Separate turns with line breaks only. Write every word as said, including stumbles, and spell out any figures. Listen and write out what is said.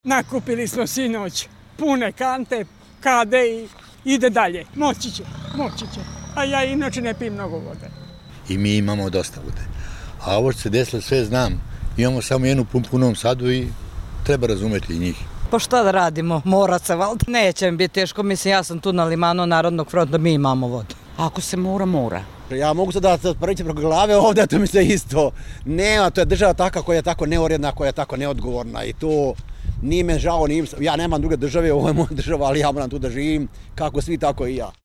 Nakupili smo sinoć pune kante, kade i ide dalje. Moći će, moći će. A ja inače ne pijem mnogo vode.
I mi imamo dosta vode. A ovo što se desilo sve znam. Imamo samo jednu pumpu u Novom Sadu i treba razumeti i njih.
Pa šta da radimo, mora se, valjda neće mi biti teško, mislim ja sam tu na limanu Narodnog fronta, mi imamo vodu.
Ako se mora, mora.
Ja mogu sad da preći preko glave ovdje, to mi se isto nema, to je država taka koja je tako neuredna, koja je tako neodgovorna i to nije me žao, nije, ja nemam druge države, ovo je moja država, ali ja moram tu da živim, kako svi, tako i ja.